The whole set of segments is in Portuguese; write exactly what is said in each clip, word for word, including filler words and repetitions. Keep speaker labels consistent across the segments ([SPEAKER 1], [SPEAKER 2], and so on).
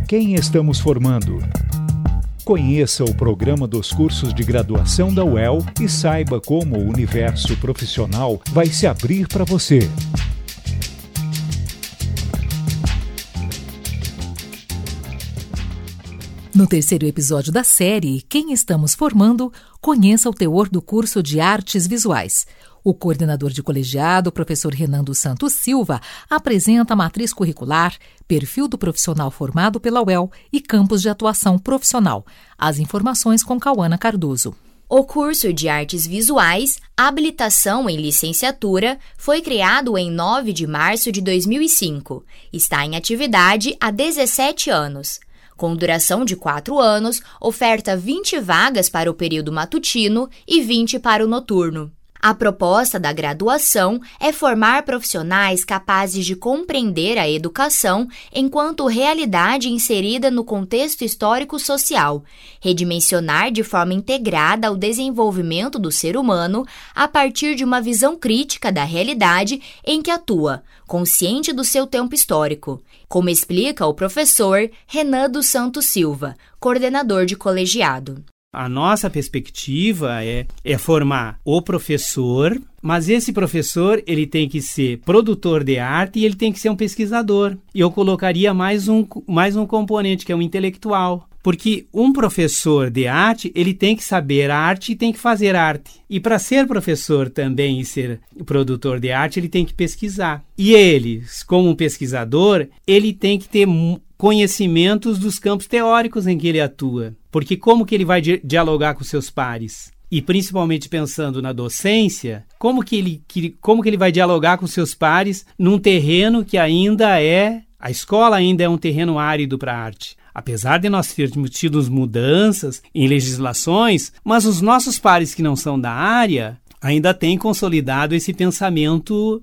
[SPEAKER 1] Quem estamos formando? Conheça o programa dos cursos de graduação da U E L e saiba como o universo profissional vai se abrir para você.
[SPEAKER 2] No terceiro episódio da série Quem Estamos Formando, conheça o teor do curso de Artes Visuais. O coordenador de colegiado, professor Renan dos Santos Silva, apresenta a matriz curricular, perfil do profissional formado pela U E L e campos de atuação profissional. As informações com Cauana Cardoso.
[SPEAKER 3] O curso de Artes Visuais, habilitação em licenciatura, foi criado em nove de março de dois mil e cinco. Está em atividade há dezessete anos. Com duração de quatro anos, oferta vinte vagas para o período matutino e vinte para o noturno. A proposta da graduação é formar profissionais capazes de compreender a educação enquanto realidade inserida no contexto histórico-social, redimensionar de forma integrada o desenvolvimento do ser humano a partir de uma visão crítica da realidade em que atua, consciente do seu tempo histórico, como explica o professor Renan dos Santos Silva, coordenador de colegiado.
[SPEAKER 4] A nossa perspectiva é, é formar o professor, mas esse professor ele tem que ser produtor de arte e ele tem que ser um pesquisador. E eu colocaria mais um, mais um componente, que é o intelectual. Porque um professor de arte, ele tem que saber arte e tem que fazer arte. E para ser professor também e ser produtor de arte, ele tem que pesquisar. E ele, como um pesquisador, ele tem que ter conhecimentos dos campos teóricos em que ele atua. Porque como que ele vai di- dialogar com seus pares? E principalmente pensando na docência, como que, ele, que, como que ele vai dialogar com seus pares num terreno que ainda é... A escola ainda é um terreno árido para a arte. Apesar de nós termos tido mudanças em legislações, mas os nossos pares que não são da área ainda têm consolidado esse pensamento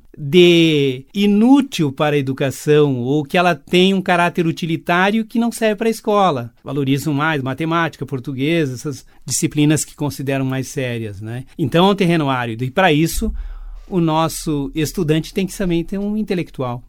[SPEAKER 4] de inútil para a educação, ou que ela tem um caráter utilitário que não serve para a escola. Valorizam mais matemática, português, essas disciplinas que consideram mais sérias, né? Então é um terreno árido, e para isso o nosso estudante tem que também ter um intelectual.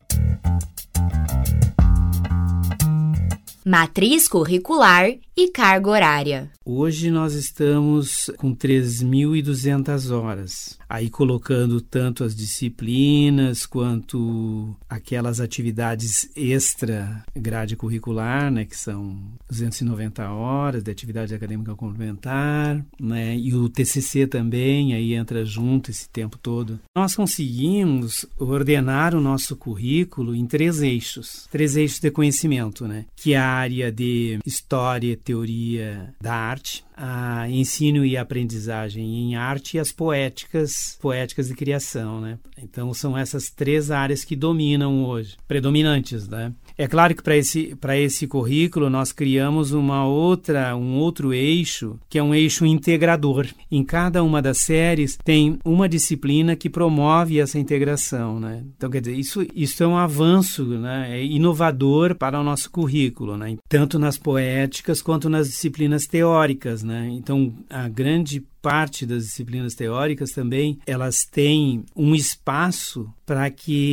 [SPEAKER 3] Matriz curricular e carga horária.
[SPEAKER 4] Hoje nós estamos com três mil e duzentas horas, aí colocando tanto as disciplinas quanto aquelas atividades extra grade curricular, né, que são duzentas e noventa horas de atividade acadêmica complementar, né, e o T C C também, aí entra junto esse tempo todo. Nós conseguimos ordenar o nosso currículo em três eixos, três eixos de conhecimento, né, que é a área de história, teoria da arte, a ensino e aprendizagem em arte e as poéticas, poéticas de criação, né? Então são essas três áreas que dominam hoje, predominantes, né? É claro que para esse, para esse currículo nós criamos uma outra, um outro eixo, que é um eixo integrador. Em cada uma das séries tem uma disciplina que promove essa integração, né? Então, quer dizer, isso, isso é um avanço, né? É inovador para o nosso currículo, né? Tanto nas poéticas quanto nas disciplinas teóricas, né? Então, a grande parte das disciplinas teóricas também, elas têm um espaço para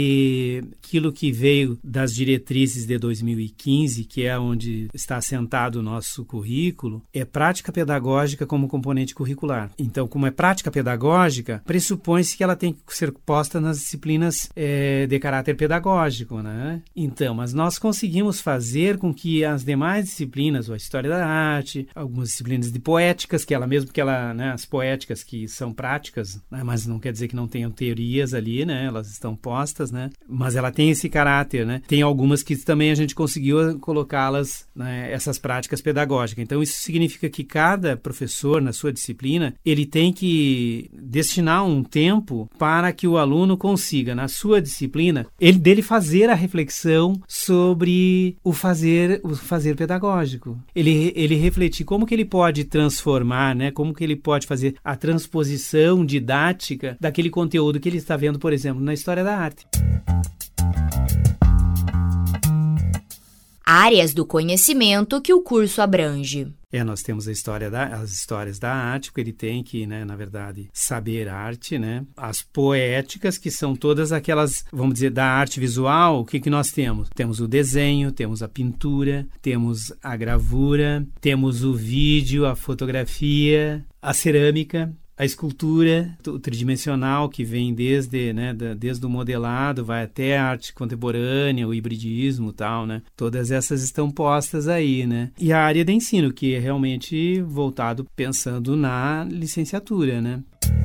[SPEAKER 4] que aquilo que veio das diretrizes de dois mil e quinze, que é onde está assentado o nosso currículo, é prática pedagógica como componente curricular. Então, como é prática pedagógica, pressupõe-se que ela tem que ser posta nas disciplinas é, de caráter pedagógico, né? Então, mas nós conseguimos fazer com que as demais disciplinas, a história da arte, algumas disciplinas de poéticas, que ela mesmo que ela, né, as poéticas que são práticas, né, mas não quer dizer que não tenham teorias ali, né? Elas estão postas, né? Mas ela tem esse caráter, né? Tem algumas que também a gente conseguiu colocá-las, né, essas práticas pedagógicas. Então isso significa que cada professor na sua disciplina, ele tem que destinar um tempo para que o aluno consiga, na sua disciplina, ele dele fazer a reflexão sobre o fazer, o fazer pedagógico. Ele, ele refletir como que ele pode transformar, né? Como que ele pode fazer a transposição didática daquele conteúdo que ele está vendo, por exemplo, na história da arte.
[SPEAKER 3] áreas do conhecimento que o curso abrange.
[SPEAKER 4] É, nós temos a história da, as histórias da arte, porque ele tem que, né, na verdade, saber arte, né? As poéticas, que são todas aquelas, vamos dizer, da arte visual, o que, que nós temos? Temos o desenho, temos a pintura, temos a gravura, temos o vídeo, a fotografia, a cerâmica, a escultura o tridimensional, que vem desde, né, da, desde o modelado, vai até a arte contemporânea, o hibridismo e tal, né? Todas essas estão postas aí, né? E a área de ensino, que é realmente voltado pensando na licenciatura, né?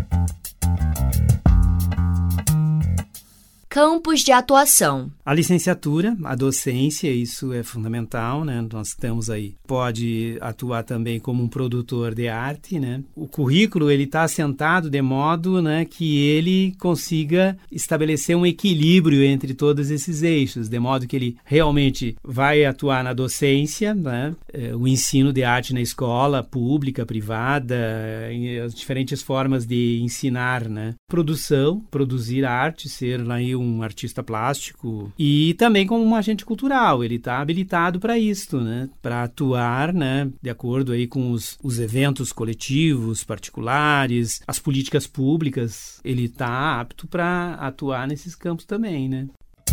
[SPEAKER 3] Campos de atuação.
[SPEAKER 4] A licenciatura, a docência, isso é fundamental, né? Nós estamos aí, pode atuar também como um produtor de arte, né? O currículo, ele está assentado de modo, né, que ele consiga estabelecer um equilíbrio entre todos esses eixos, de modo que ele realmente vai atuar na docência, né? O ensino de arte na escola, pública, privada, as diferentes formas de ensinar, né? Produção, produzir arte, ser lá um um artista plástico e também como um agente cultural. Ele está habilitado para isso, né? Para atuar, né, de acordo aí com os, os eventos coletivos, particulares, as políticas públicas. Ele está apto para atuar nesses campos também, né?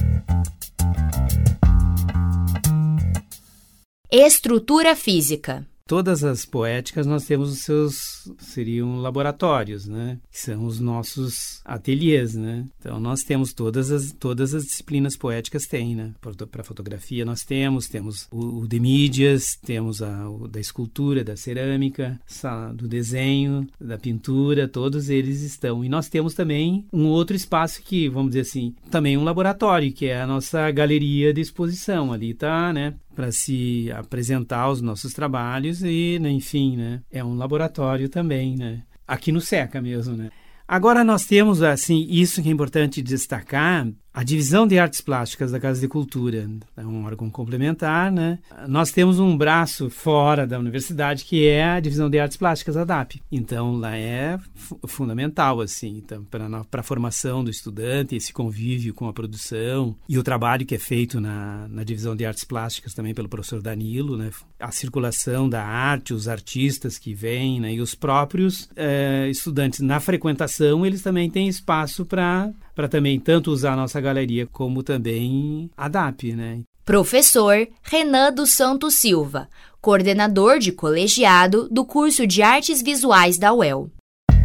[SPEAKER 3] Estrutura física.
[SPEAKER 4] Todas as poéticas nós temos os seus, seriam laboratórios, né? Que são os nossos ateliês, né? Então nós temos todas as, todas as disciplinas poéticas tem, né? Para fotografia nós temos, temos o, o de mídias, temos a, o da escultura, da cerâmica, do desenho, da pintura, todos eles estão. E nós temos também um outro espaço que, vamos dizer assim, também um laboratório, que é a nossa galeria de exposição. Ali está, né? Para se apresentar os nossos trabalhos e, né, enfim, né, é um laboratório também, né, aqui no SECA mesmo, né. Agora nós temos, assim, isso que é importante destacar, a Divisão de Artes Plásticas da Casa de Cultura, é um órgão complementar, né? Nós temos um braço fora da universidade que é a Divisão de Artes Plásticas, a D A P. Então, lá é f- fundamental, assim, então, para a formação do estudante, esse convívio com a produção e o trabalho que é feito na, na Divisão de Artes Plásticas também pelo professor Danilo, né? A circulação da arte, os artistas que vêm, né? E os próprios é, estudantes na frequentação, eles também têm espaço para para também tanto usar a nossa galeria como também a D A P, né?
[SPEAKER 3] Professor Renan dos Santos Silva, coordenador de colegiado do curso de Artes Visuais da U E L.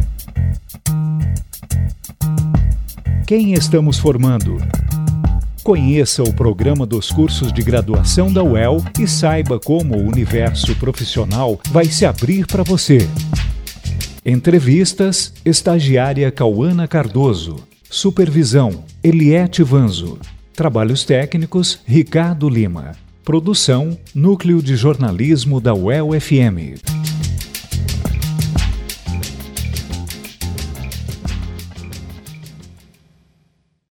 [SPEAKER 1] Quem estamos formando? Conheça o programa dos cursos de graduação da U E L e saiba como o universo profissional vai se abrir para você. Entrevistas, estagiária Cauana Cardoso. Supervisão, Eliete Vanzo. Trabalhos técnicos, Ricardo Lima. Produção, Núcleo de Jornalismo da U E L F M.